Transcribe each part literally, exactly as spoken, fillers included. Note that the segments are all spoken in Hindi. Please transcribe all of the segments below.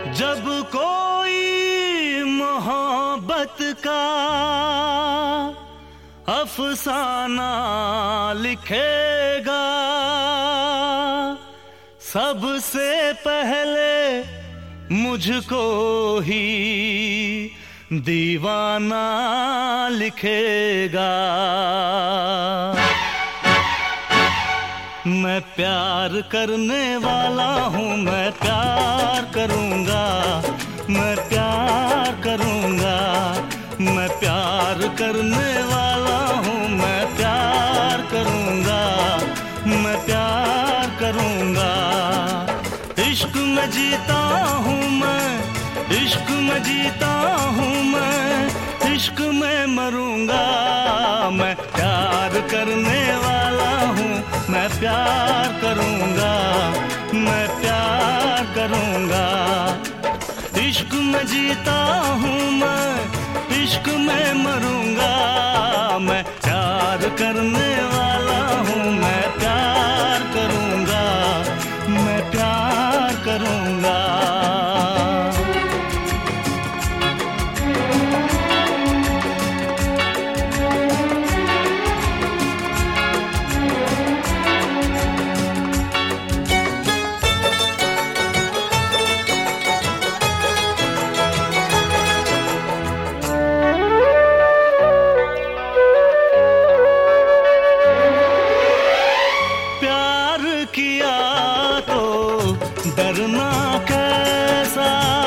जब कोई मोहब्बत का अफसाना लिखेगा, सबसे पहले मुझको ही दीवाना लिखेगा। मैं प्यार करने वाला हूँ, मैं प्यार करूँगा, मैं प्यार करूँगा, मैं प्यार करने वाला हूँ, मैं प्यार करूँगा, मैं प्यार करूँगा। इश्क में जीता हूँ मैं, इश्क में जीता हूँ मैं, इश्क में मरूँगा। मैं प्यार करने वाला हूँ, मैं प्यार करूँगा, मैं प्यार करूँगा। इश्क में जीता हूँ मैं, इश्क में मरूँगा। मैं प्यार करने वाला हूँ, मैं प्यार करूँगा, मैं प्यार करूँगा। किया तो डरना कैसा,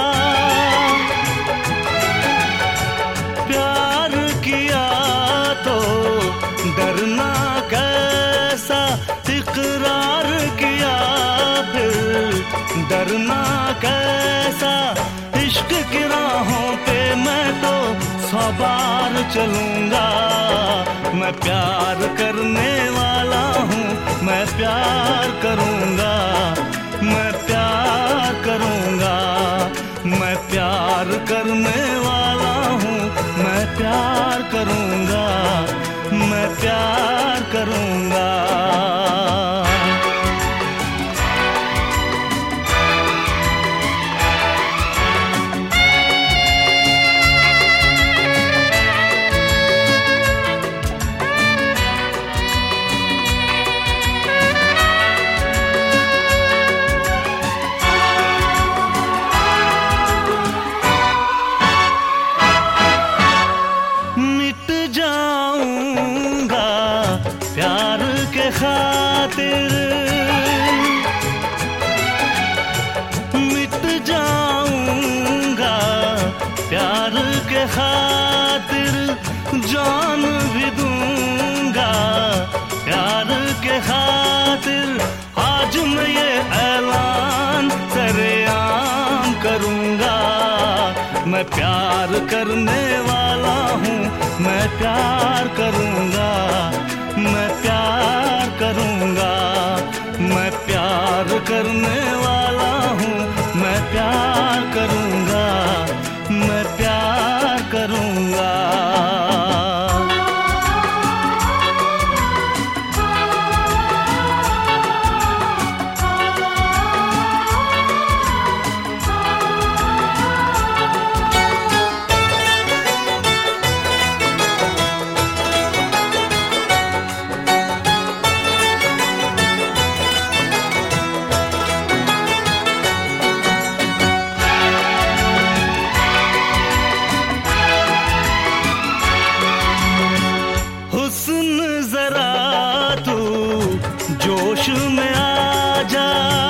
प्यार किया तो डरना कैसा, इकरार किया फिर डरना कैसा। इश्क की राहों पे मैं तो सौ बार चलूंगा। मैं प्यार करने वाला हूँ, मैं प्यार करूँगा, मैं प्यार करूँगा। मैं प्यार करने वाला हूँ, मैं प्यार करूँगा, मैं प्यार करूँगा। प्यार के खातिर मिट जाऊंगा, प्यार के खातिर जान भी दूंगा, प्यार के खातिर आज मैं ये ऐलान सरेआम करूंगा। मैं प्यार करने वाला हूँ, मैं प्यार करूंगा, मैं प्यार करूँगा। मैं प्यार करने वाला हूँ, मैं प्यार करूँगा, मैं प्यार करूँगा। जोश में आ जा,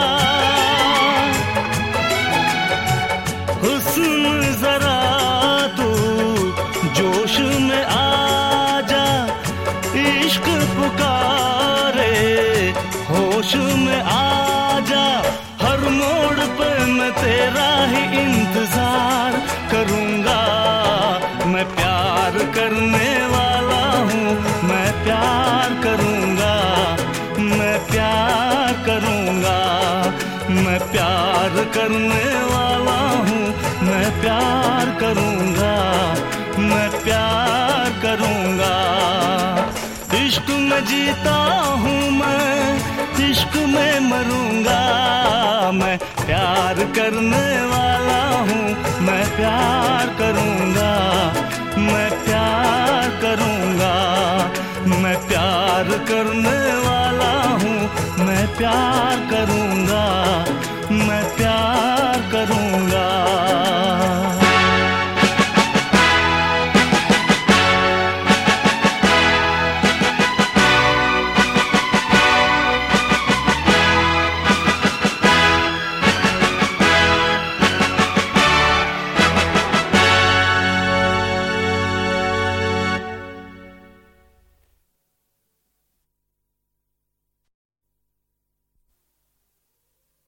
हुस्न जरा तू जोश में आ जा। इश्क पुकारे होश में आ जा। हर मोड़ पे मैं तेरा ही इंतजार करूँगा। मैं प्यार करने वाला हूँ, मैं प्यार करूँगा, मैं प्यार करूँगा। मैं प्यार करने वाला हूँ, मैं प्यार करूँगा, मैं प्यार करूँगा। इश्क में जीता हूँ मैं, इश्क में मरूँगा। मैं प्यार करने वाला हूँ, मैं प्यार करूँगा, मैं प्यार करूँगा। मैं प्यार करने वाला हूँ, मैं प्यार करूँगा, मैं प्यार करूँगा।